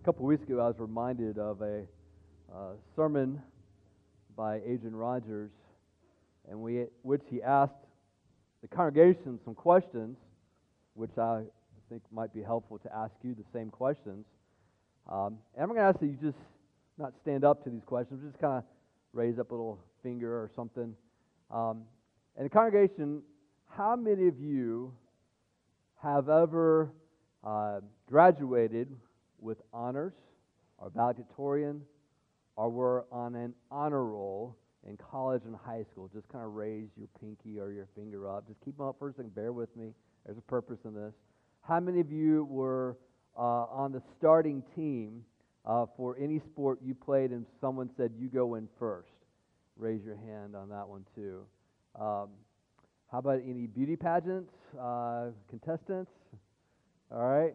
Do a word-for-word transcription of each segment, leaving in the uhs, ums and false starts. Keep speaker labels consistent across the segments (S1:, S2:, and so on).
S1: A couple weeks ago, I was reminded of a uh, sermon by Adrian Rogers, and we, which he asked the congregation some questions, which I think might be helpful to ask you the same questions. Um, and I'm going to ask that you just not stand up to these questions, just kind of raise up a little finger or something. Um, and the congregation, how many of you have ever uh, graduated with honors, or valedictorian, or were on an honor roll in college and high school? Just kind of raise your pinky or your finger up. Just keep them up for a second. Bear with me. There's a purpose in this. How many of you were uh, on the starting team uh, for any sport you played and someone said you go in first? Raise your hand on that one too. Um, how about any beauty pageants, uh, contestants? All right.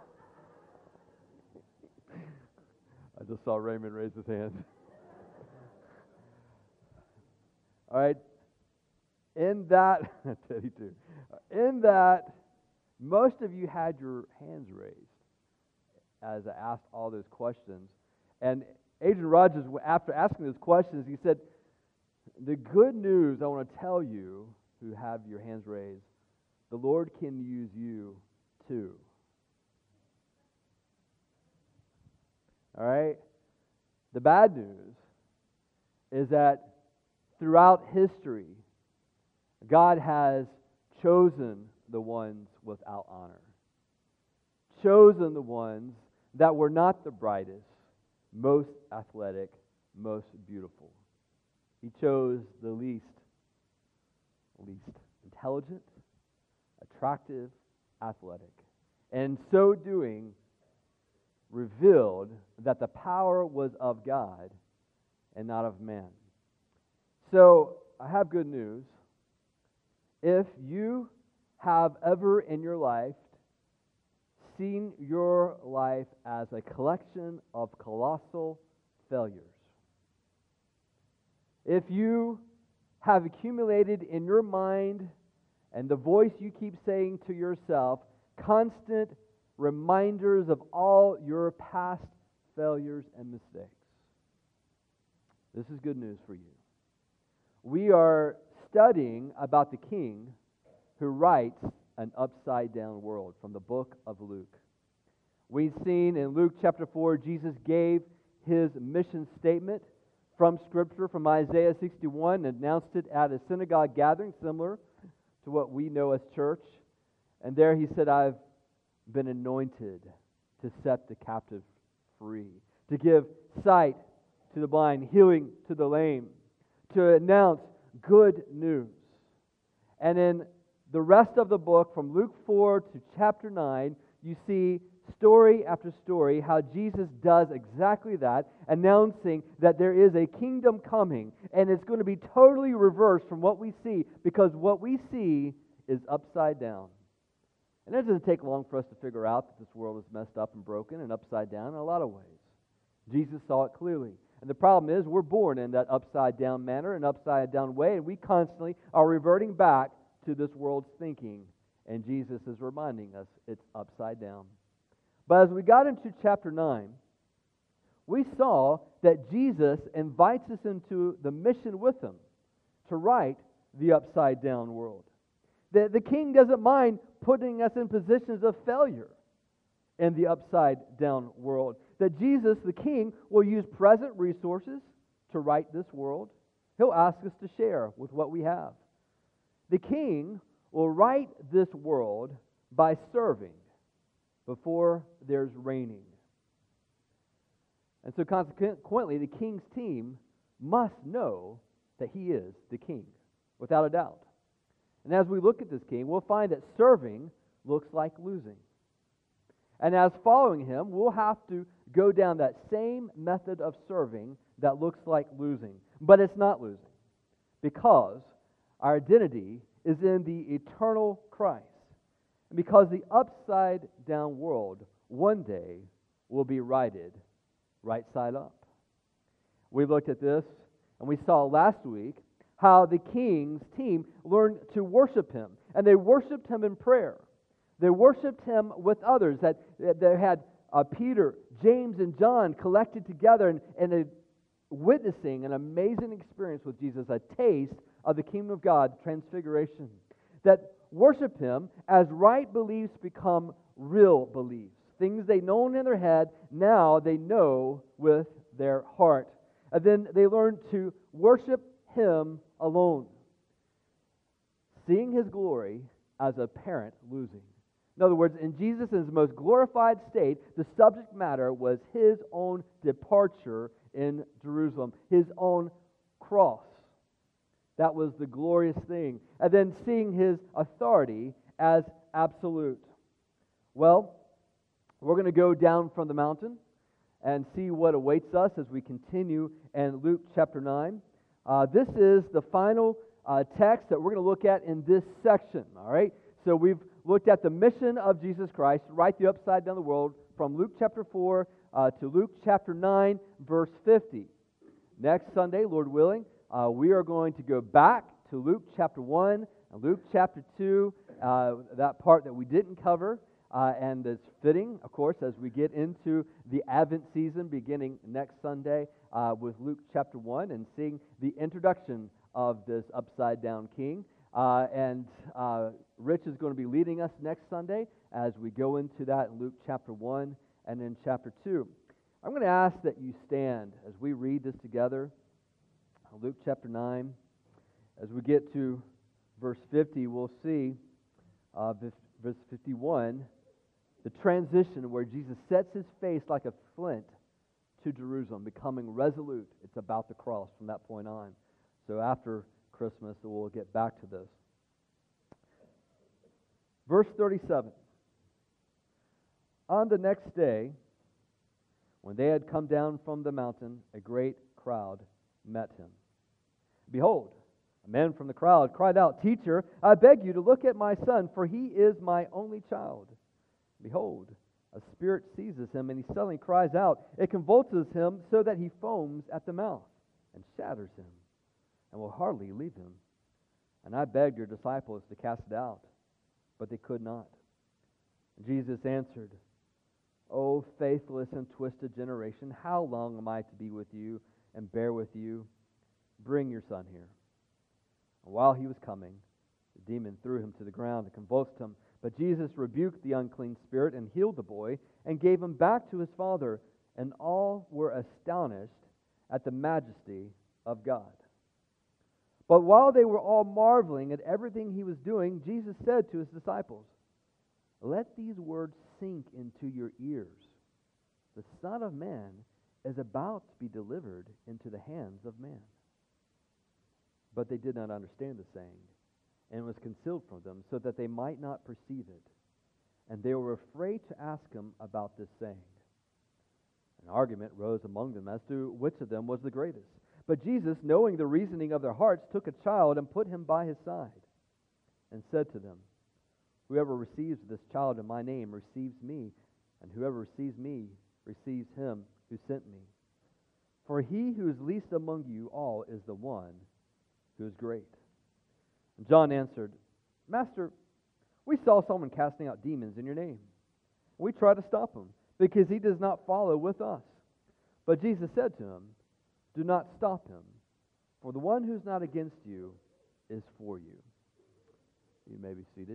S1: I just saw Raymond raise his hand. All right. In that, Teddy too. In that, most of you had your hands raised as I asked all those questions. And Adrian Rogers, after asking those questions, he said, the good news I want to tell you who have your hands raised, the Lord can use you too. All right? The bad news is that throughout history, God has chosen the ones without honor, chosen the ones that were not the brightest, most athletic, most beautiful. He chose the least, least intelligent, attractive, athletic. And in so doing, revealed that the power was of God and not of man. So, I have good news. If you have ever in your life seen your life as a collection of colossal failures, if you have accumulated in your mind and the voice you keep saying to yourself, constant reminders of all your past failures and mistakes, this is good news for you. We are studying about the king who writes an upside-down world from the book of Luke. We've seen in Luke chapter four, Jesus gave his mission statement from Scripture, from Isaiah sixty-one, and announced it at a synagogue gathering, similar to what we know as church. And there he said, I've been anointed to set the captive free, to give sight to the blind, healing to the lame, to announce good news. And in the rest of the book, from Luke four to chapter nine, you see story after story how Jesus does exactly that, announcing that there is a kingdom coming, and it's going to be totally reversed from what we see, because what we see is upside down. And it doesn't take long for us to figure out that this world is messed up and broken and upside down in a lot of ways. Jesus saw it clearly. And the problem is we're born in that upside down manner, an upside down way, and we constantly are reverting back to this world's thinking. And Jesus is reminding us it's upside down. But as we got into chapter nine, we saw that Jesus invites us into the mission with him to right the upside down world. The, the king doesn't mind putting us in positions of failure in the upside down world. That Jesus, the king, will use present resources to right this world. He'll ask us to share with what we have. The king will right this world by serving before there's reigning. And so consequently, the king's team must know that he is the king, without a doubt. And as we look at this king, we'll find that serving looks like losing. And as following him, we'll have to go down that same method of serving that looks like losing. But it's not losing, because our identity is in the eternal Christ. And because the upside-down world one day will be righted right side up. We looked at this, and we saw last week how the king's team learned to worship him. And they worshiped him in prayer. They worshiped him with others, that, that they had uh, Peter, James, and John collected together and, and a, witnessing an amazing experience with Jesus, a taste of the kingdom of God, transfiguration, that worship Him as right beliefs become real beliefs. Things they known in their head, now they know with their heart. And then they learn to worship Him alone, seeing His glory as a parent losing. In other words, in Jesus' most glorified state, the subject matter was His own departure in Jerusalem, His own cross. That was the glorious thing. And then seeing His authority as absolute. Well, we're going to go down from the mountain and see what awaits us as we continue in Luke chapter nine. Uh, this is the final uh, text that we're going to look at in this section, all right? So we've looked at the mission of Jesus Christ, right the upside down the world, from Luke chapter four uh, to Luke chapter nine, verse fifty. Next Sunday, Lord willing, uh, we are going to go back to Luke chapter one and Luke chapter two, uh, that part that we didn't cover. Uh, and it's fitting, of course, as we get into the Advent season beginning next Sunday uh, with Luke chapter one and seeing the introduction of this upside-down king. Uh, and uh, Rich is going to be leading us next Sunday as we go into that in Luke chapter one and then chapter two. I'm going to ask that you stand as we read this together. Luke chapter nine. As we get to verse fifty, we'll see uh, verse fifty-one, the transition where Jesus sets His face like a flint to Jerusalem, becoming resolute. It's about the cross from that point on. So after Christmas, we'll get back to this. Verse thirty-seven. On the next day, when they had come down from the mountain, a great crowd met Him. Behold, a man from the crowd cried out, "Teacher, I beg you to look at my son, for he is my only child. Behold, a spirit seizes him, and he suddenly cries out. It convulses him so that he foams at the mouth and shatters him, and will hardly leave him. And I begged your disciples to cast it out, but they could not." And Jesus answered, "O faithless and twisted generation, how long am I to be with you and bear with you? Bring your son here." And while he was coming, the demon threw him to the ground and convulsed him. But Jesus rebuked the unclean spirit and healed the boy and gave him back to his father. And all were astonished at the majesty of God. But while they were all marveling at everything He was doing, Jesus said to His disciples, "Let these words sink into your ears. The Son of Man is about to be delivered into the hands of man." But they did not understand the saying, and it was concealed from them, so that they might not perceive it. And they were afraid to ask Him about this saying. An argument rose among them as to which of them was the greatest. But Jesus, knowing the reasoning of their hearts, took a child and put him by His side, and said to them, "Whoever receives this child in my name receives me, and whoever receives me receives Him who sent me. For he who is least among you all is the one who is great." And John answered, "Master, we saw someone casting out demons in your name. We tried to stop him, because he does not follow with us." But Jesus said to him, "Do not stop him, for the one who is not against you is for you." You may be seated.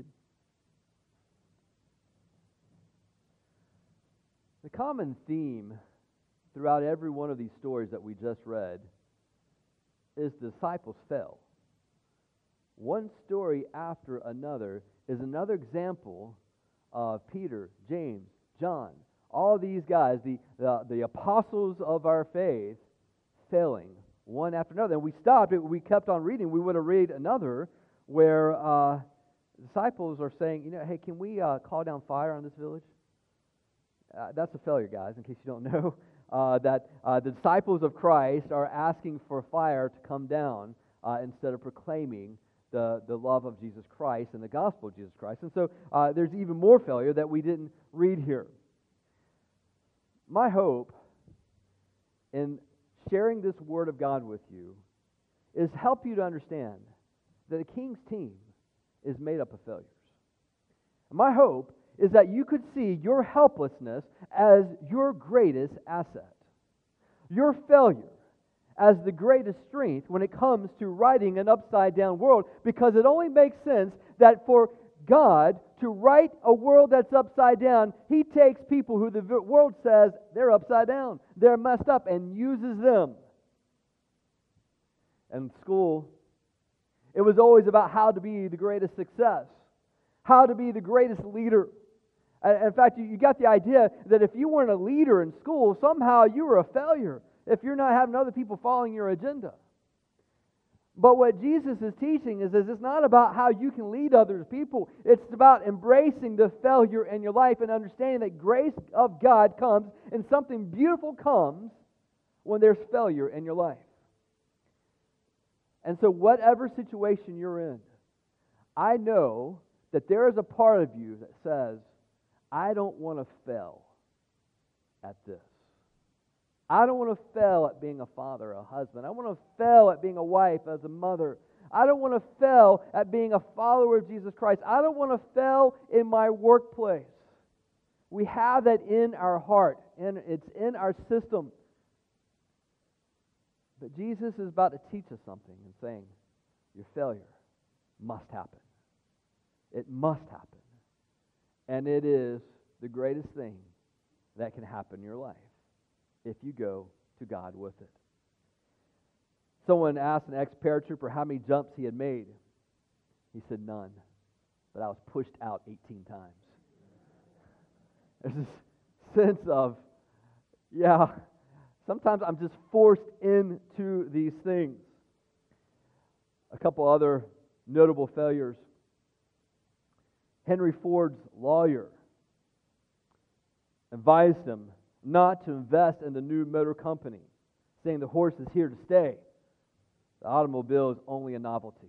S1: The common theme throughout every one of these stories that we just read is the disciples fell. One story after another is another example of Peter, James, John, all these guys, the, the, the apostles of our faith, failing one after another. And we stopped, we kept on reading. We would have read another where uh, disciples are saying, you know, "Hey, can we uh, call down fire on this village?" Uh, that's a failure, guys, in case you don't know. Uh, that uh, the disciples of Christ are asking for fire to come down uh, instead of proclaiming the, the love of Jesus Christ and the gospel of Jesus Christ. And so uh, there's even more failure that we didn't read here. My hope in sharing this Word of God with you is help you to understand that the King's team is made up of failures. And my hope is that you could see your helplessness as your greatest asset, your failure as the greatest strength when it comes to writing an upside-down world, because it only makes sense that for God to write a world that's upside down, He takes people who the world says they're upside down, they're messed up, and uses them. In school, it was always about how to be the greatest success, how to be the greatest leader. In fact, you got the idea that if you weren't a leader in school, somehow you were a failure if you're not having other people following your agenda. But what Jesus is teaching is, is it's not about how you can lead other people. It's about embracing the failure in your life and understanding that grace of God comes and something beautiful comes when there's failure in your life. And so whatever situation you're in, I know that there is a part of you that says, I don't want to fail at this. I don't want to fail at being a father, a husband. I want to fail at being a wife, as a mother. I don't want to fail at being a follower of Jesus Christ. I don't want to fail in my workplace. We have that in our heart, and it's in our system. But Jesus is about to teach us something and saying, your failure must happen. It must happen. And it is the greatest thing that can happen in your life if you go to God with it. Someone asked an ex-paratrooper how many jumps he had made. He said none, but I was pushed out eighteen times. There's this sense of, yeah, sometimes I'm just forced into these things. A couple other notable failures. Henry Ford's lawyer advised him not to invest in the new motor company, saying the horse is here to stay. The automobile is only a novelty.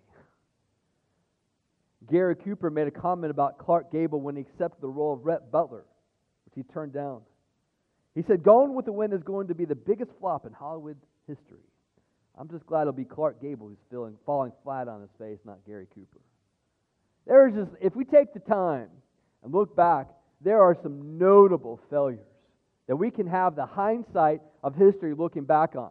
S1: Gary Cooper made a comment about Clark Gable when he accepted the role of Rhett Butler, which he turned down. He said, Gone with the Wind is going to be the biggest flop in Hollywood history. I'm just glad it'll be Clark Gable who's feeling, falling flat on his face, not Gary Cooper. There's just, if we take the time and look back, there are some notable failures that we can have the hindsight of history looking back on.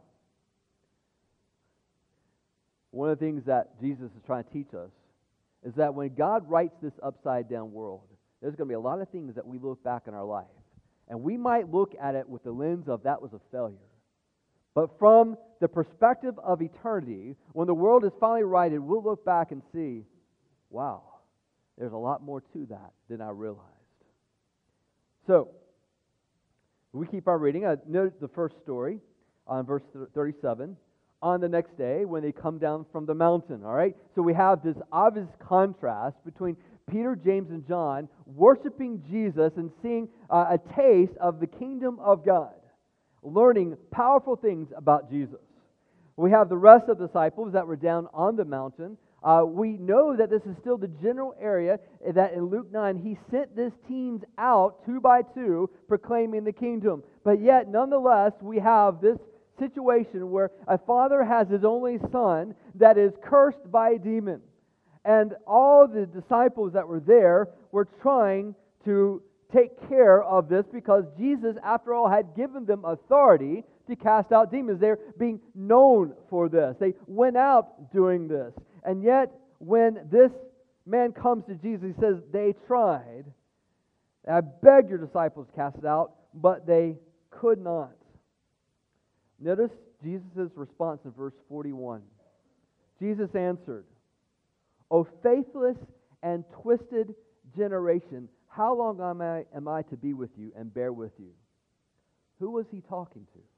S1: One of the things that Jesus is trying to teach us is that when God writes this upside-down world, there's going to be a lot of things that we look back in our life, and we might look at it with the lens of that was a failure. But from the perspective of eternity, when the world is finally righted, we'll look back and see, wow, there's a lot more to that than I realized. So, we keep on reading. I note the first story on verse thirty-seven. On the next day, when they come down from the mountain, all right? So we have this obvious contrast between Peter, James, and John worshiping Jesus and seeing uh, a taste of the kingdom of God, learning powerful things about Jesus. We have the rest of the disciples that were down on the mountain. Uh, we know that this is still the general area that in Luke nine, he sent these teams out two by two proclaiming the kingdom. But yet, nonetheless, we have this situation where a father has his only son that is cursed by a demon. And all the disciples that were there were trying to take care of this because Jesus, after all, had given them authority to cast out demons. They're being known for this. They went out doing this. And yet, when this man comes to Jesus, he says, they tried. I begged your disciples to cast it out, but they could not. Notice Jesus' response in verse forty-one. Jesus answered, O faithless and twisted generation, how long am I, am I to be with you and bear with you? Who was he talking to?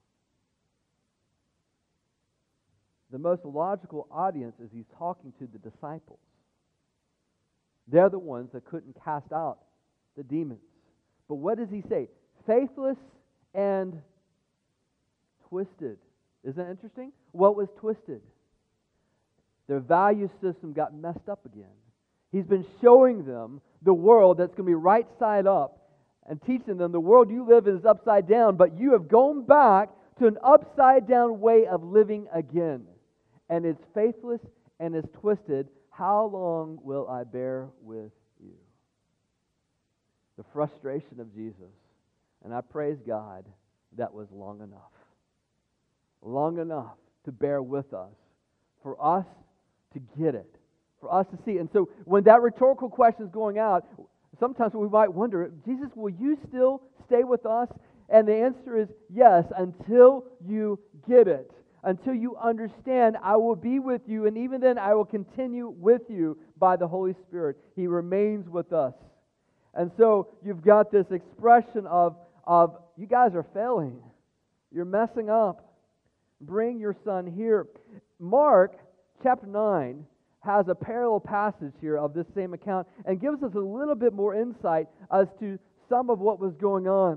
S1: The most logical audience is he's talking to the disciples. They're the ones that couldn't cast out the demons. But what does he say? Faithless and twisted. Isn't that interesting? What was twisted? Their value system got messed up again. He's been showing them the world that's going to be right side up and teaching them the world you live in is upside down, but you have gone back to an upside down way of living again. And it's faithless and it's twisted. How long will I bear with you? the frustration of Jesus. And I praise God that was long enough. Long enough to bear with us, for us to get it, for us to see it. And so when that rhetorical question is going out, sometimes we might wonder, Jesus, will you still stay with us? And the answer is yes, until you get it. Until you understand, I will be with you, and even then I will continue with you by the Holy Spirit. He remains with us. And so you've got this expression of, of you guys are failing. You're messing up. Bring your son here. Mark chapter nine has a parallel passage here of this same account and gives us a little bit more insight as to some of what was going on.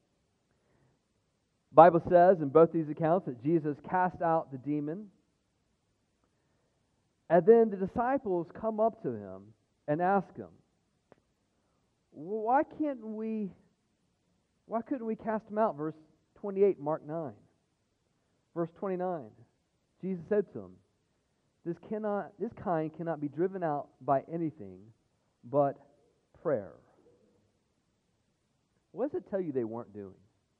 S1: The Bible says in both these accounts that Jesus cast out the demon, and then the disciples come up to him and ask him, well, why can't we, why couldn't we cast him out? Verse twenty-eight, Mark nine. Verse twenty-nine, Jesus said to him, This cannot, this kind cannot be driven out by anything but prayer. What does it tell you they weren't doing?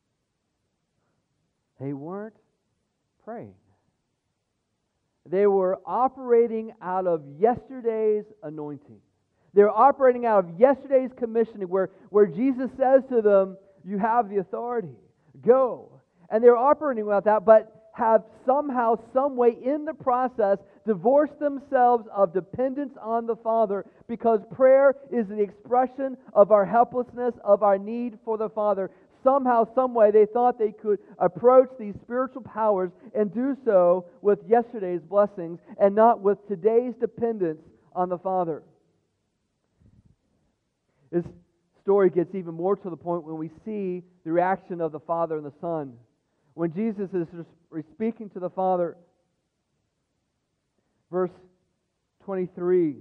S1: They weren't praying. They were operating out of yesterday's anointing. They were operating out of yesterday's commissioning, where, where Jesus says to them, you have the authority. Go. And they were operating without that, but have somehow, some way in the process divorced themselves of dependence on the Father, because prayer is the expression of our helplessness, of our need for the Father. Somehow, some way, they thought they could approach these spiritual powers and do so with yesterday's blessings and not with today's dependence on the Father. This story gets even more to the point when we see the reaction of the Father and the Son. When Jesus is speaking to the Father, verse twenty-three,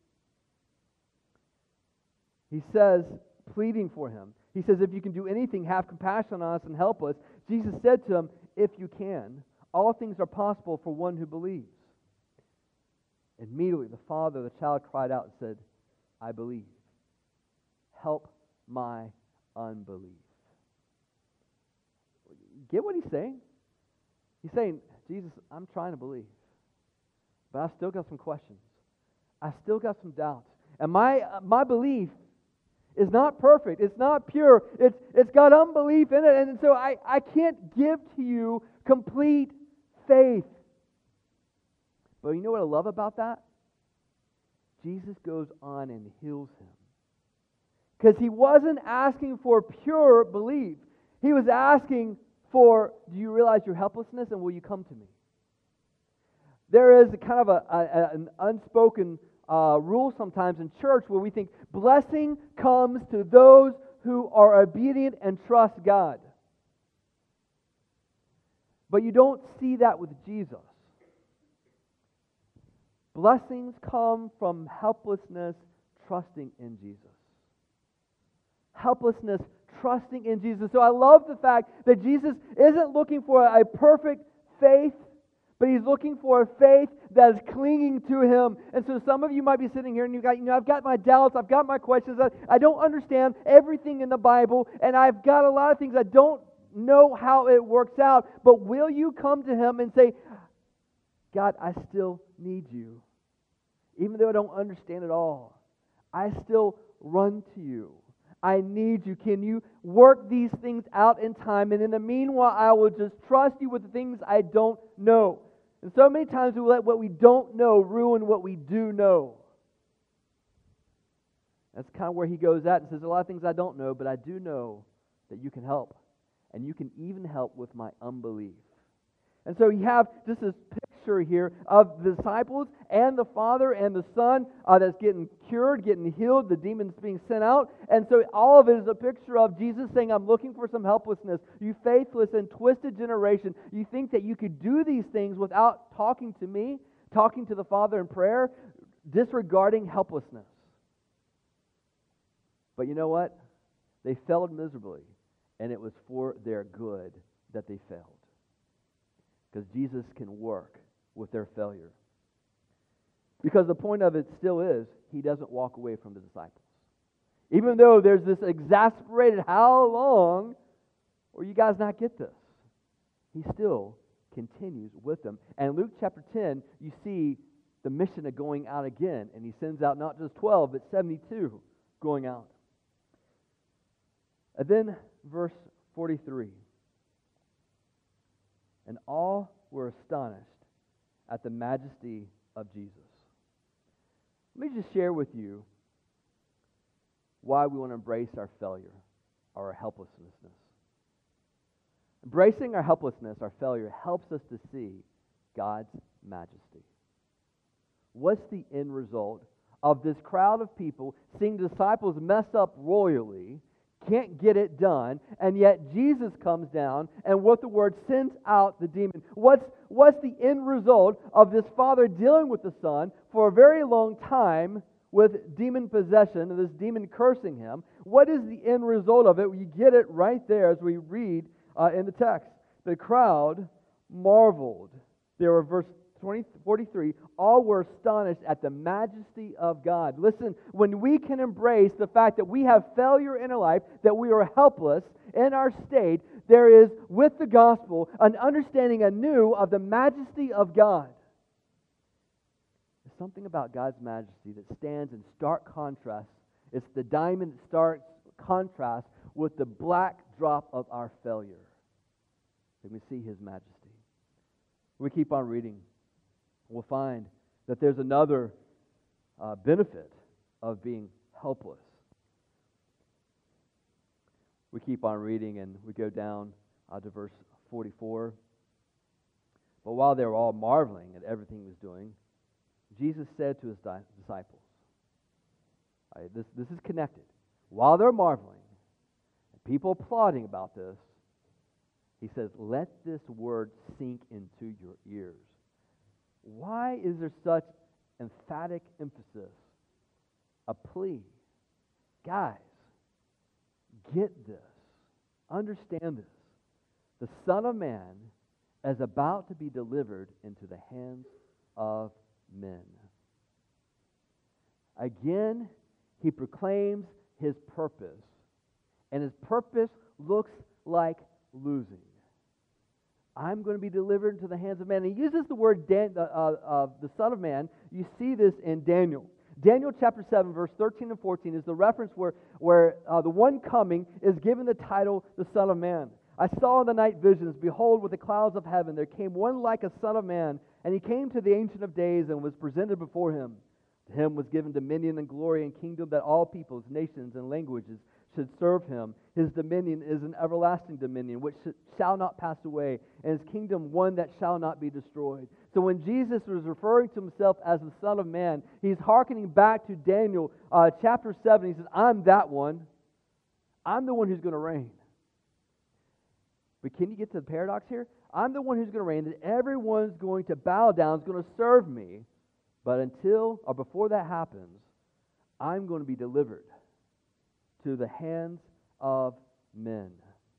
S1: he says, pleading for him, he says, if you can do anything, have compassion on us and help us. Jesus said to him, if you can, all things are possible for one who believes. Immediately the father of the child cried out and said, I believe. Help my unbelief. Get what he's saying? He's saying, Jesus, I'm trying to believe, but I've still got some questions. I've still got some doubts. And my uh, my belief is not perfect. It's not pure. It's it's got unbelief in it. And so I, I can't give to you complete faith. But you know what I love about that? Jesus goes on and heals him. Because he wasn't asking for pure belief. He was asking for, do you realize your helplessness, and will you come to me? There is a kind of a, a, an unspoken uh, rule sometimes in church where we think blessing comes to those who are obedient and trust God. But you don't see that with Jesus. Blessings come from helplessness, trusting in Jesus. Helplessness, trusting in Jesus. So I love the fact that Jesus isn't looking for a perfect faith, but he's looking for a faith that is clinging to him. And so some of you might be sitting here and you've got, you know, I've got my doubts, I've got my questions, I, I don't understand everything in the Bible, and I've got a lot of things I don't know how it works out. But will you come to him and say, God, I still need you. Even though I don't understand it all, I still run to you. I need you. Can you work these things out in time? And in the meanwhile, I will just trust you with the things I don't know. And so many times we let what we don't know ruin what we do know. That's kind of where he goes at and says, a lot of things I don't know, but I do know that you can help. And you can even help with my unbelief. And so you have just this picture here of the disciples and the Father and the Son uh, that's getting cured, getting healed, the demons being sent out. And so all of it is a picture of Jesus saying, I'm looking for some helplessness. You faithless and twisted generation, you think that you could do these things without talking to me, talking to the Father in prayer, disregarding helplessness. But you know what? They failed miserably, and it was for their good that they failed. Because Jesus can work with their failure. Because the point of it still is, he doesn't walk away from the disciples. Even though there's this exasperated, how long will you guys not get this? He still continues with them. And Luke chapter ten, you see the mission of going out again. And he sends out not just twelve, but seventy-two going out. And then verse forty-three. And all were astonished at the majesty of Jesus. Let me just share with you why we want to embrace our failure, our helplessness. Embracing our helplessness, our failure, helps us to see God's majesty. What's the end result of this crowd of people seeing disciples mess up royally, can't get it done, and yet Jesus comes down and what the word sends out the demon? What's, what's the end result of this father dealing with the son for a very long time with demon possession and this demon cursing him? What is the end result of it? You get it right there as we read uh, in the text. The crowd marveled. There were verse twenty, forty-three, all were astonished at the majesty of God. Listen, when we can embrace the fact that we have failure in our life, that we are helpless in our state, there is, with the gospel, an understanding anew of the majesty of God. There's something about God's majesty that stands in stark contrast. It's the diamond that stark contrast with the black drop of our failure. And we see His majesty. We keep on reading. We'll find that there's another uh, benefit of being helpless. We keep on reading and we go down uh, to verse forty-four. But while they were all marveling at everything He was doing, Jesus said to His di- disciples, all right, this, this is connected. While they're marveling, and people applauding about this, He says, let this word sink into your ears. Why is there such emphatic emphasis? A plea. Guys, get this. Understand this. The Son of Man is about to be delivered into the hands of men. Again, He proclaims His purpose. And His purpose looks like losing. I'm going to be delivered into the hands of man. And He uses the word Dan, uh, uh, the Son of Man. You see this in Daniel. Daniel chapter seven, verse thirteen and fourteen is the reference where, where uh, the one coming is given the title, the Son of Man. I saw in the night visions, behold, with the clouds of heaven, there came one like a Son of Man, and He came to the Ancient of Days and was presented before Him. To Him was given dominion and glory and kingdom, that all peoples, nations, and languages should serve Him. His dominion is an everlasting dominion which shall not pass away, and His kingdom one that shall not be destroyed. So when Jesus was referring to Himself as the Son of Man, He's hearkening back to Daniel uh, chapter seven. He says, I'm that one. I'm the one who's going to reign. But can you get to the paradox here? I'm the one who's going to reign, that everyone's going to bow down, is going to serve me. But until, or before that happens, I'm going to be delivered to the hands of men.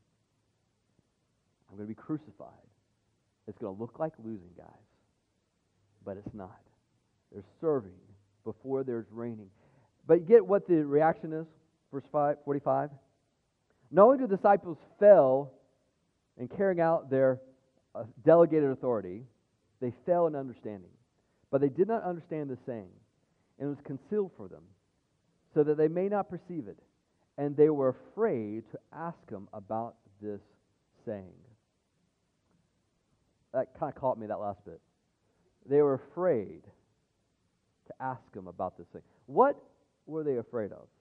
S1: I'm going to be crucified. It's going to look like losing, guys. But it's not. There's serving before there's reigning. But you get what the reaction is? Verse five, forty-five. Not only do the disciples fail in carrying out their uh, delegated authority, they fail in understanding. But they did not understand the saying, and it was concealed for them, so that they may not perceive it. And they were afraid to ask Him about this saying. That kind of caught me, that last bit. They were afraid to ask Him about this thing. What were they afraid of?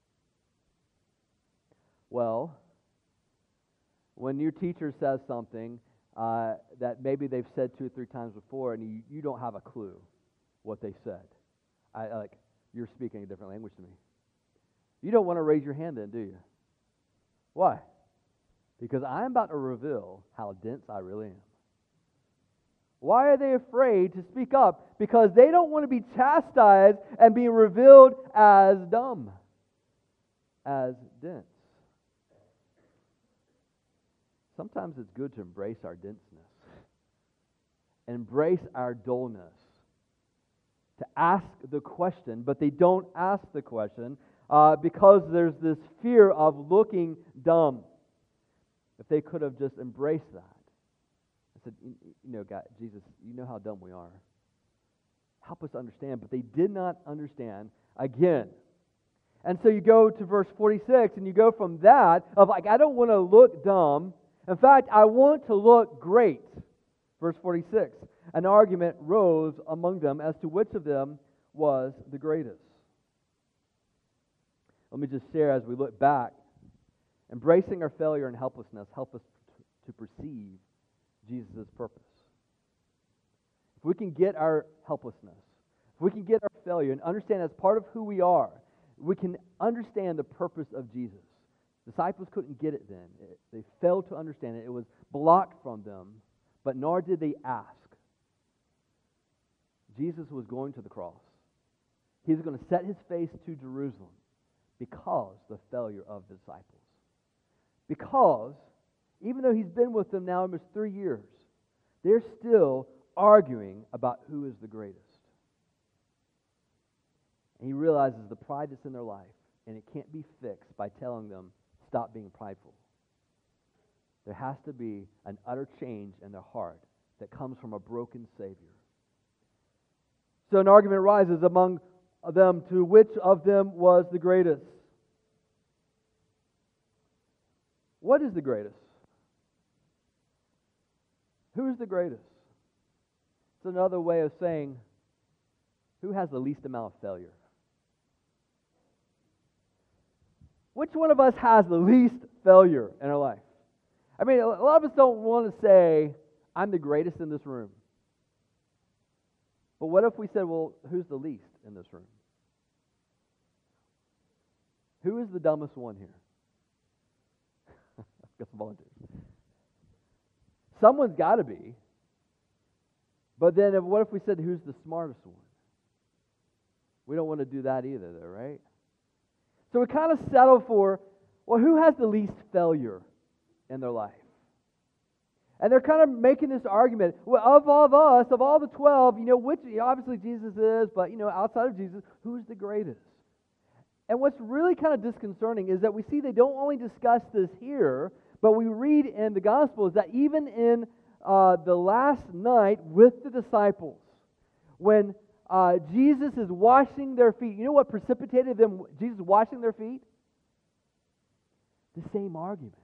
S1: Well, when your teacher says something uh, that maybe they've said two or three times before, and you, you don't have a clue what they said, I like you're speaking a different language to me. You don't want to raise your hand then, do you? Why? Because I'm about to reveal how dense I really am. Why are they afraid to speak up? Because they don't want to be chastised and be revealed as dumb, as dense. Sometimes it's good to embrace our denseness, embrace our dullness, to ask the question, but they don't ask the question. uh, because there's this fear of looking dumb. If they could have just embraced that. I said, you, you know, God, Jesus, you know how dumb we are. Help us understand. But they did not understand again. And so you go to verse forty-six, and you go from that of like, I don't want to look dumb. In fact, I want to look great. Verse forty-six, an argument rose among them as to which of them was the greatest. Let me just share as we look back. Embracing our failure and helplessness help us to perceive Jesus' purpose. If we can get our helplessness, if we can get our failure and understand as part of who we are, we can understand the purpose of Jesus. Disciples couldn't get it then. It, they failed to understand it. It was blocked from them, but nor did they ask. Jesus was going to the cross. He was going to set his face to Jerusalem because of the failure of the disciples. Because, even though he's been with them now almost three years, they're still arguing about who is the greatest. And he realizes the pride that's in their life, and it can't be fixed by telling them, stop being prideful. There has to be an utter change in their heart that comes from a broken Savior. So an argument arises among them to which of them was the greatest. What is the greatest? Who is the greatest? It's another way of saying, who has the least amount of failure? Which one of us has the least failure in our life? I mean, a lot of us don't want to say, I'm the greatest in this room. But what if we said, well, who's the least in this room? Who is the dumbest one here? Got some volunteers. Someone's got to be. But then if, what if we said, who's the smartest one? We don't want to do that either, though, right? So we kind of settle for, well, who has the least failure in their life? And they're kind of making this argument, well, of all of us, of all the twelve, you know, which, obviously Jesus is, but, you know, outside of Jesus, who's the greatest? And what's really kind of disconcerting is that we see they don't only discuss this here, but we read in the Gospels that even in uh, the last night with the disciples, when uh, Jesus is washing their feet, you know what precipitated them, Jesus washing their feet? The same argument.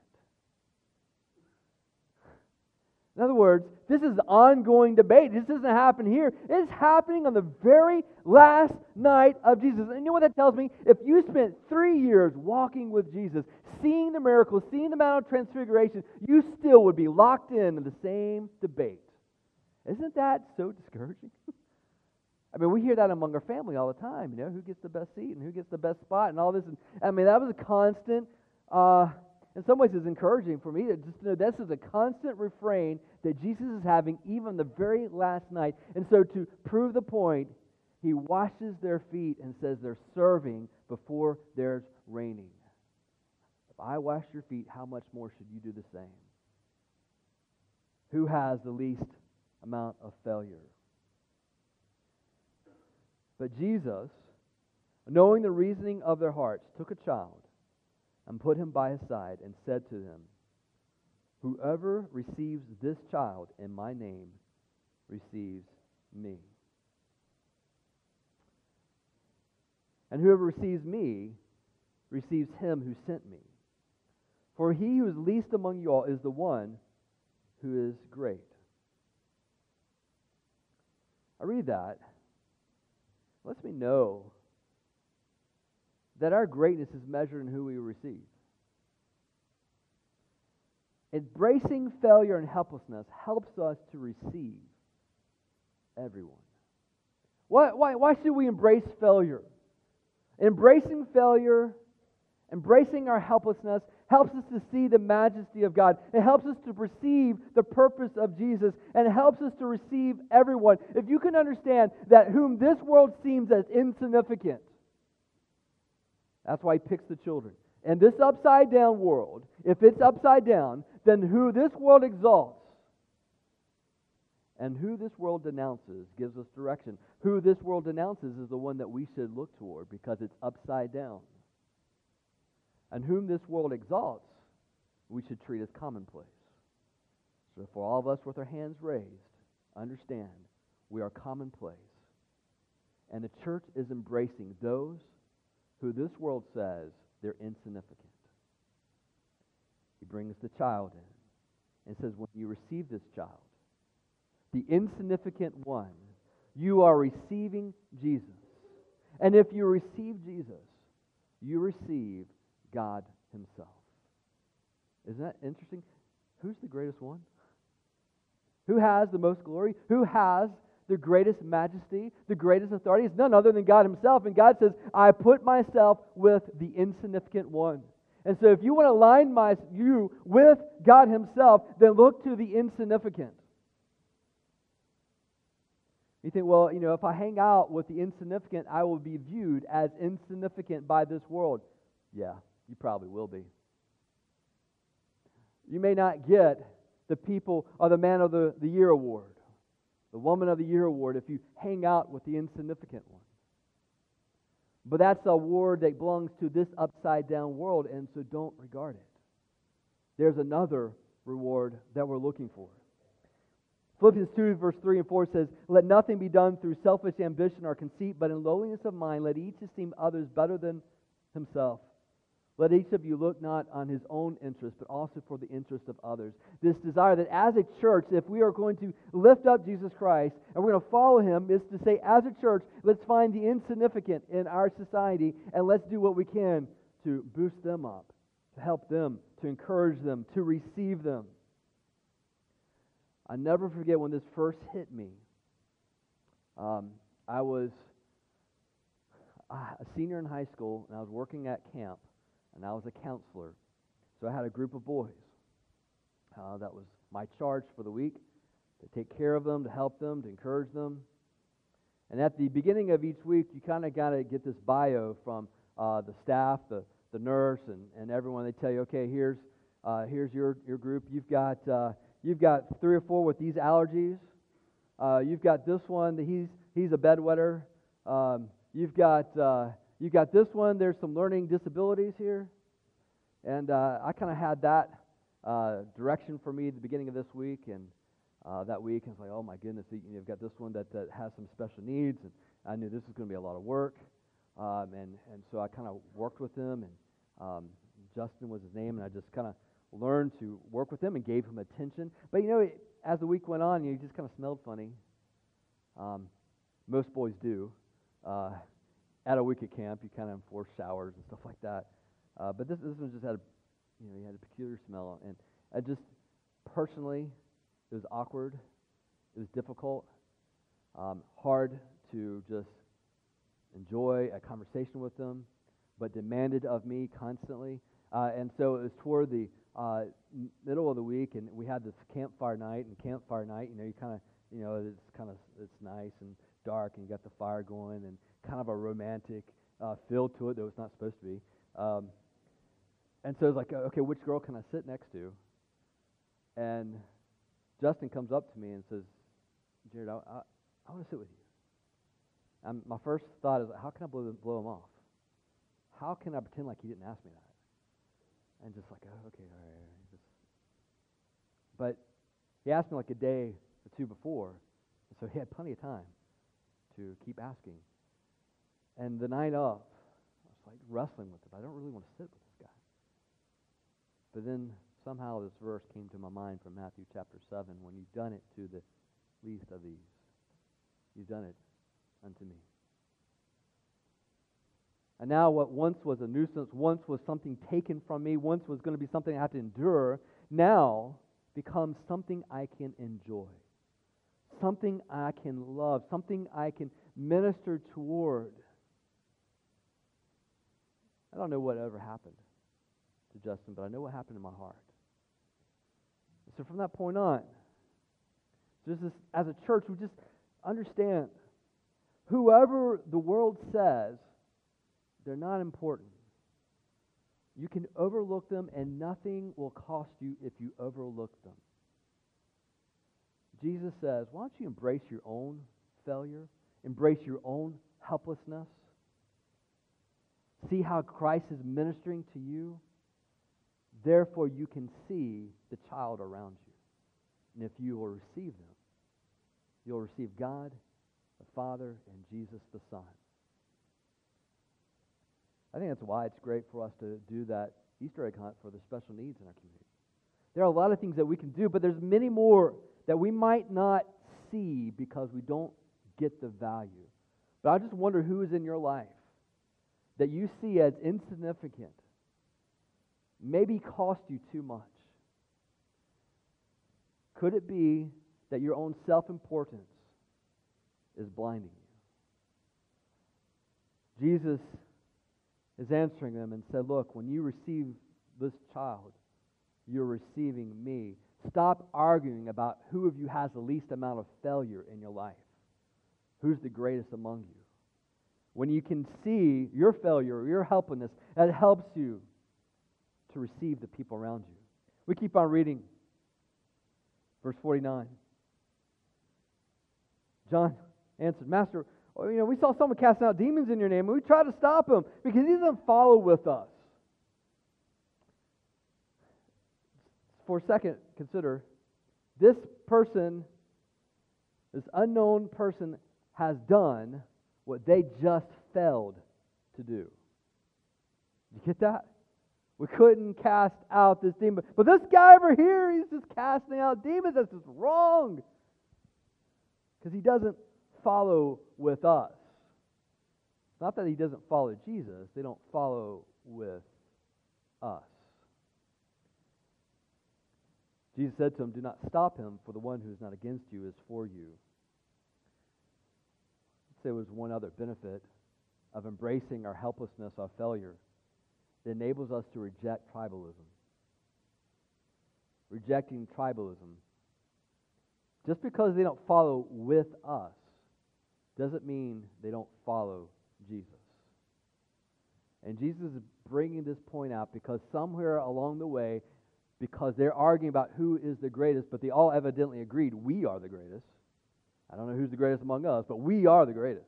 S1: In other words, this is ongoing debate. This doesn't happen here. It's happening on the very last night of Jesus. And you know what that tells me? If you spent three years walking with Jesus, seeing the miracles, seeing the Mount of Transfiguration, you still would be locked in in the same debate. Isn't that so discouraging? I mean, we hear that among our family all the time, you know, who gets the best seat and who gets the best spot and all this. And I mean, that was a constant... Uh, In some ways, it's encouraging for me to just know this is a constant refrain that Jesus is having even the very last night. And so to prove the point, he washes their feet and says they're serving before there's reigning. If I wash your feet, how much more should you do the same? Who has the least amount of failure? But Jesus, knowing the reasoning of their hearts, took a child and put him by his side, and said to him, whoever receives this child in my name receives me. And whoever receives me receives him who sent me. For he who is least among you all is the one who is great. I read that. It lets me know that our greatness is measured in who we receive. Embracing failure and helplessness helps us to receive everyone. Why, why, why should we embrace failure? Embracing failure, embracing our helplessness, helps us to see the majesty of God. It helps us to perceive the purpose of Jesus, and it helps us to receive everyone. If you can understand that whom this world seems as insignificant, that's why he picks the children. And this upside down world, if it's upside down, then who this world exalts and who this world denounces gives us direction. Who this world denounces is the one that we should look toward because it's upside down. And whom this world exalts, we should treat as commonplace. So for all of us with our hands raised, understand we are commonplace. And the church is embracing those who this world says they're insignificant. He brings the child in and says, when you receive this child, the insignificant one, you are receiving Jesus. And if you receive Jesus, you receive God himself. Isn't that interesting? Who's the greatest one? Who has the most glory? Who has the greatest majesty, the greatest authority? It's none other than God himself. And God says, I put myself with the insignificant one. And so if you want to align my, you with God himself, then look to the insignificant. You think, well, you know, if I hang out with the insignificant, I will be viewed as insignificant by this world. Yeah, you probably will be. You may not get the people or the Man of the, the Year award, the Woman of the Year award, if you hang out with the insignificant one. But that's a award that belongs to this upside-down world, and so don't regard it. There's another reward that we're looking for. Philippians two, verse three and four says, let nothing be done through selfish ambition or conceit, but in lowliness of mind, let each esteem others better than himself. Let each of you look not on his own interest, but also for the interest of others. This desire that as a church, if we are going to lift up Jesus Christ and we're going to follow him, is to say, as a church, let's find the insignificant in our society and let's do what we can to boost them up, to help them, to encourage them, to receive them. I never forget when this first hit me. Um, I was a senior in high school, and I was working at camp, and I was a counselor. So I had a group of boys. Uh, that was my charge for the week, to take care of them, to help them, to encourage them. And at the beginning of each week, you kind of got to get this bio from uh, the staff, the, the nurse, and, and everyone. They tell you, okay, here's uh, here's your, your group. You've got... Uh, You've got three or four with these allergies. Uh, you've got this one that he's he's a bedwetter. Um, you've got uh, you've got this one. There's some learning disabilities here, and uh, I kind of had that uh, direction for me at the beginning of this week, and uh, that week I was like, oh my goodness, you've got this one that, that has some special needs, and I knew this was going to be a lot of work, um, and and so I kind of worked with him, and um, Justin was his name, and I just kind of learned to work with him and gave him attention. But you know, it, as the week went on, you know, he just kind of smelled funny. Um, most boys do. Uh, at a week at camp, you kind of enforce showers and stuff like that. Uh, but this this one just had, a, you know, he had a peculiar smell, and I just personally, it was awkward. It was difficult, um, hard to just enjoy a conversation with them, but demanded of me constantly. Uh, and so it was toward the uh, middle of the week, and we had this campfire night. And campfire night, you know, you kind of, you know, it's kind of it's nice and dark, and you got the fire going, and kind of a romantic uh, feel to it, though it's not supposed to be. Um, and so it's like, okay, which girl can I sit next to? And Justin comes up to me and says, Jared, I, I, I want to sit with you. And my first thought is, how can I blow, blow him off? How can I pretend like he didn't ask me that? And just like, oh, okay, all right. Just. But he asked me like a day or two before, so he had plenty of time to keep asking. And the night of, I was like wrestling with it. I don't really want to sit with this guy. But then somehow this verse came to my mind from Matthew chapter seven, when you've done it to the least of these, you've done it unto me. And now what once was a nuisance, once was something taken from me, once was going to be something I had to endure, now becomes something I can enjoy, something I can love, something I can minister toward. I don't know what ever happened to Justin, but I know what happened in my heart. So from that point on, just as, as a church, we just understand whoever the world says they're not important, you can overlook them, and nothing will cost you if you overlook them. Jesus says, why don't you embrace your own failure, embrace your own helplessness? See how Christ is ministering to you? Therefore, you can see the child around you. And if you will receive them, you'll receive God, the Father, and Jesus, the Son. I think that's why it's great for us to do that Easter egg hunt for the special needs in our community. There are a lot of things that we can do, but there's many more that we might not see because we don't get the value. But I just wonder who is in your life that you see as insignificant, maybe cost you too much. Could it be that your own self-importance is blinding you? Jesus is answering them and said, look, when you receive this child, you're receiving me. Stop arguing about who of you has the least amount of failure in your life. Who's the greatest among you? When you can see your failure, your helplessness, that helps you to receive the people around you. We keep on reading. Verse forty-nine. John answered, Master, oh, you know, we saw someone casting out demons in your name, and we tried to stop him because he doesn't follow with us. For a second, consider, this person, this unknown person, has done what they just failed to do. You get that? We couldn't cast out this demon. But this guy over here, he's just casting out demons. That's just wrong. Because he doesn't follow with us. It's not that he doesn't follow Jesus. They don't follow with us. Jesus said to him, do not stop him, for the one who is not against you is for you. I'd say there was one other benefit of embracing our helplessness, our failure. It enables us to reject tribalism. Rejecting tribalism. Just because they don't follow with us doesn't mean they don't follow Jesus. And Jesus is bringing this point out because somewhere along the way, because they're arguing about who is the greatest, but they all evidently agreed we are the greatest. I don't know who's the greatest among us, but we are the greatest.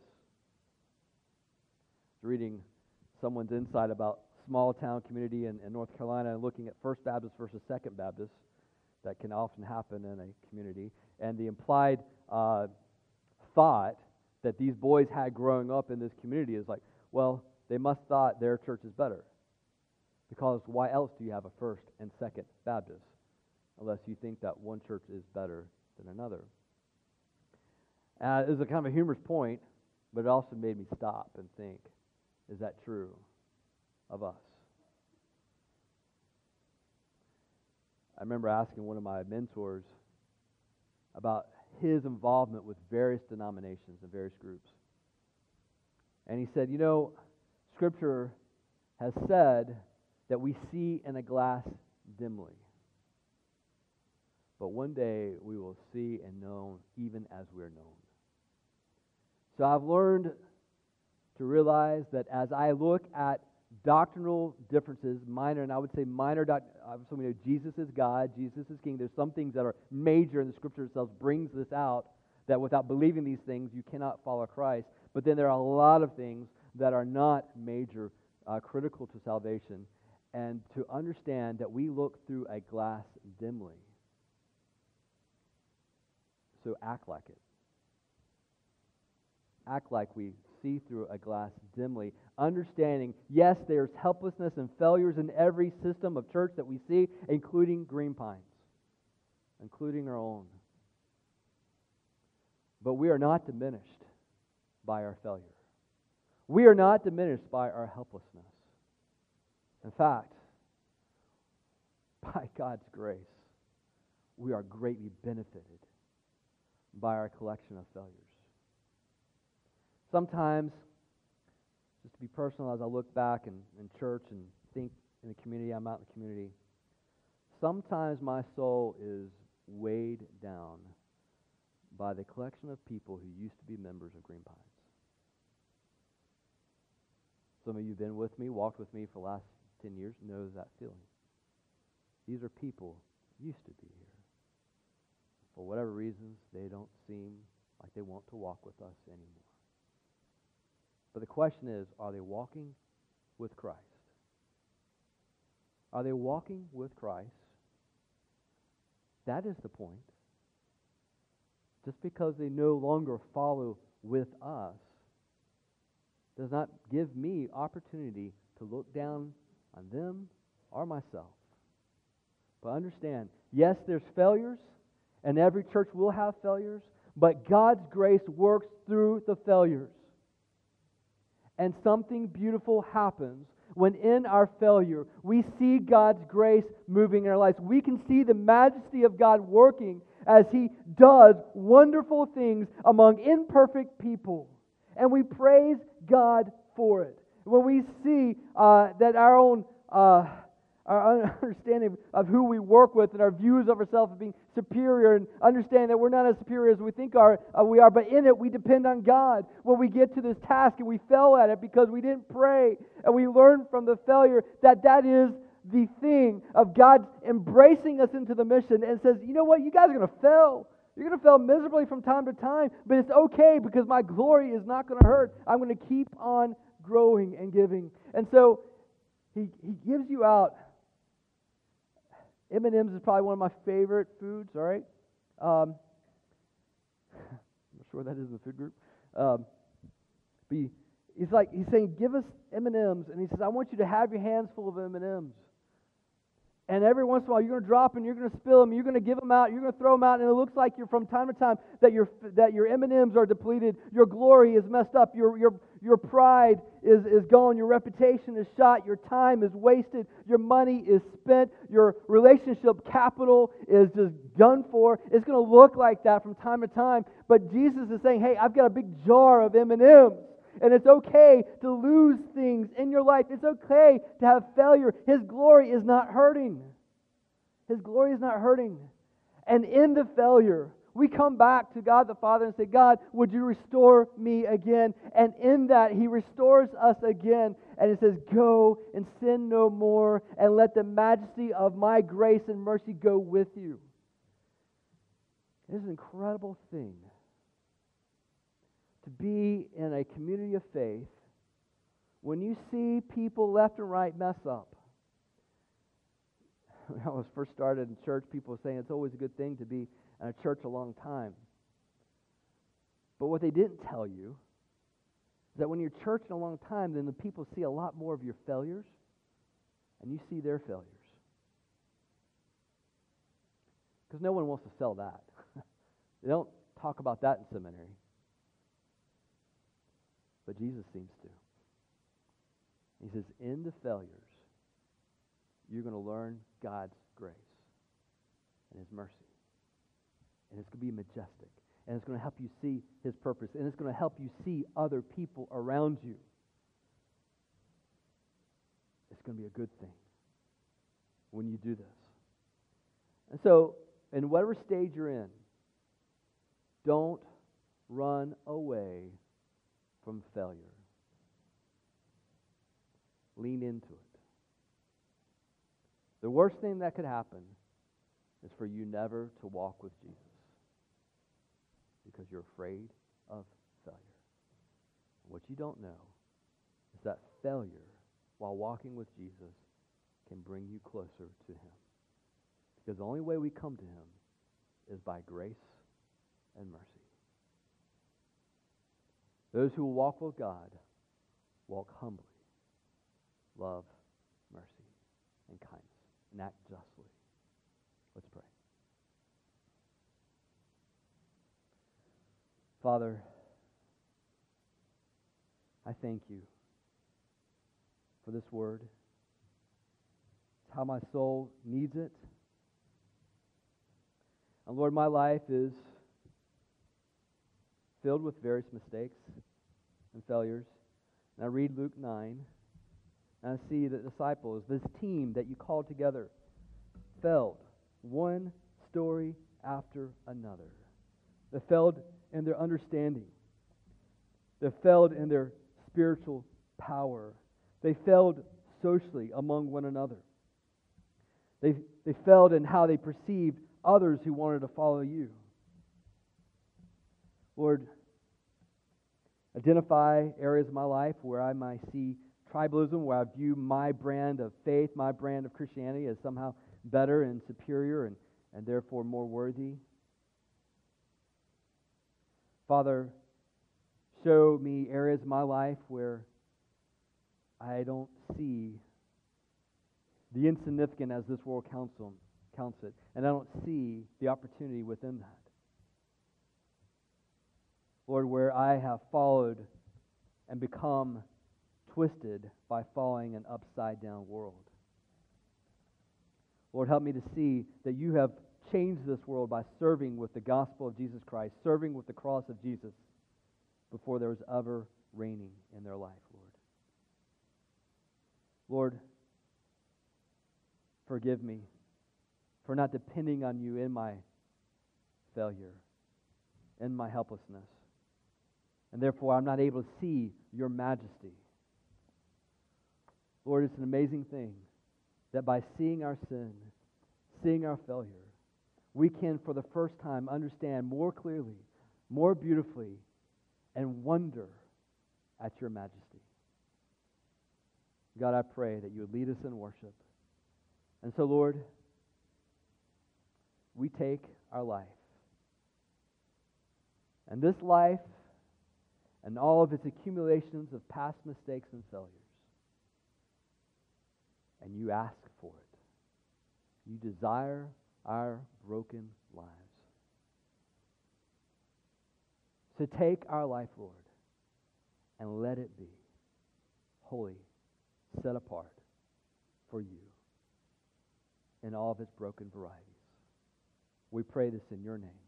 S1: Reading someone's insight about small town community in, in North Carolina and looking at First Baptist versus Second Baptist, that can often happen in a community, and the implied uh, thought that these boys had growing up in this community is like, well, they must thought their church is better. Because why else do you have a First and Second Baptist? Unless you think that one church is better than another. Uh, it was a kind of a humorous point, but it also made me stop and think, is that true of us? I remember asking one of my mentors about his involvement with various denominations and various groups. And he said, you know, Scripture has said that we see in a glass dimly. But one day we will see and know even as we're known. So I've learned to realize that as I look at doctrinal differences, minor, and I would say minor, doc, obviously we know Jesus is God, Jesus is King. There's some things that are major, and the Scripture itself brings this out, that without believing these things, you cannot follow Christ. But then there are a lot of things that are not major, uh, critical to salvation, and to understand that we look through a glass dimly. So act like it. Act like we see through a glass dimly, understanding, yes, there's helplessness and failures in every system of church that we see, including Green Pines, including our own. But we are not diminished by our failure. We are not diminished by our helplessness. In fact, by God's grace, we are greatly benefited by our collection of failures. Sometimes, just to be personal, as I look back in, in church and think in the community, I'm out in the community, sometimes my soul is weighed down by the collection of people who used to be members of Green Pines. Some of you have been with me, walked with me for the last ten years, knows that feeling. These are people who used to be here. For whatever reasons, they don't seem like they want to walk with us anymore. But the question is, are they walking with Christ? Are they walking with Christ? That is the point. Just because they no longer follow with us does not give me opportunity to look down on them or myself. But understand, yes, there's failures, and every church will have failures, but God's grace works through the failures. And something beautiful happens when in our failure we see God's grace moving in our lives. We can see the majesty of God working as He does wonderful things among imperfect people. And we praise God for it. When we see uh, that our own uh, our understanding of who we work with and our views of ourselves as being superior, and understanding that we're not as superior as we think are, uh, we are, but in it we depend on God. When we get to this task and we fail at it because we didn't pray, and we learn from the failure that that is the thing of God embracing us into the mission and says, you know what, you guys are going to fail. You're going to fail miserably from time to time, but it's okay because my glory is not going to hurt. I'm going to keep on growing and giving. And so he, he gives you out. M and M's is probably one of my favorite foods, all right? Um, I'm not sure what that is in the food group. Um, but he, he's like, he's saying, give us M and M's. And he says, I want you to have your hands full of M and M's. And every once in a while, you're going to drop them, you're going to spill them, you're going to give them out, you're going to throw them out, and it looks like you're from time to time that your that your M and M's are depleted, your glory is messed up, your your your pride is, is gone, your reputation is shot, your time is wasted, your money is spent, your relationship capital is just done for. It's going to look like that from time to time. But Jesus is saying, hey, I've got a big jar of M and M's. And it's okay to lose things in your life. It's okay to have failure. His glory is not hurting. His glory is not hurting. And in the failure, we come back to God the Father and say, God, would you restore me again? And in that, He restores us again. And it says, go and sin no more, and let the majesty of my grace and mercy go with you. It is an incredible thing to be in a community of faith when you see people left and right mess up. When I was first started in church, people were saying it's always a good thing to be in a church a long time. But what they didn't tell you is that when you're churching a long time, then the people see a lot more of your failures, and you see their failures. Because no one wants to sell that. They don't talk about that in seminary. But Jesus seems to. He says, in the failures, you're going to learn God's grace and His mercy. And it's going to be majestic. And it's going to help you see His purpose. And it's going to help you see other people around you. It's going to be a good thing when you do this. And so, in whatever stage you're in, don't run away from failure. Lean into it. The worst thing that could happen is for you never to walk with Jesus because you're afraid of failure. What you don't know is that failure, while walking with Jesus, can bring you closer to Him. Because the only way we come to Him is by grace and mercy. Those who walk with God walk humbly, love, mercy, and kindness, and act justly. Let's pray. Father, I thank you for this word. It's how my soul needs it. And Lord, my life is filled with various mistakes and failures. And I read Luke nine, and I see the disciples, this team that you called together, failed one story after another. They failed in their understanding. They failed in their spiritual power. They failed socially among one another. They, they failed in how they perceived others who wanted to follow you. Lord, identify areas of my life where I might see tribalism where I view my brand of faith, my brand of Christianity as somehow better and superior and, and therefore more worthy. Father, show me areas of my life where I don't see the insignificant as this world counts, them, counts it, and I don't see the opportunity within that. Lord, where I have followed and become twisted by following an upside-down world. Lord, help me to see that you have changed this world by serving with the gospel of Jesus Christ, serving with the cross of Jesus before there was ever reigning in their life, Lord. Lord, forgive me for not depending on you in my failure, in my helplessness. And therefore, I'm not able to see your majesty. Lord, it's an amazing thing that by seeing our sin, seeing our failure, we can for the first time understand more clearly, more beautifully, and wonder at your majesty. God, I pray that you would lead us in worship. And so, Lord, we take our life. And this life and all of its accumulations of past mistakes and failures. And you ask for it. You desire our broken lives. So take our life, Lord, and let it be holy, set apart for you in all of its broken varieties. We pray this in your name.